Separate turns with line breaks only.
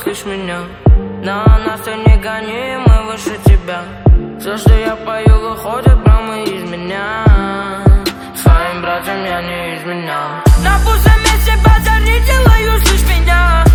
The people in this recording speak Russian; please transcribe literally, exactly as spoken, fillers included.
услышь меня. На нас ты не гони, мы выше тебя. Все, что я пою, выходит прямо из меня. Своим братьям я не изменял. На пустом месте базар не делай, услышь меня.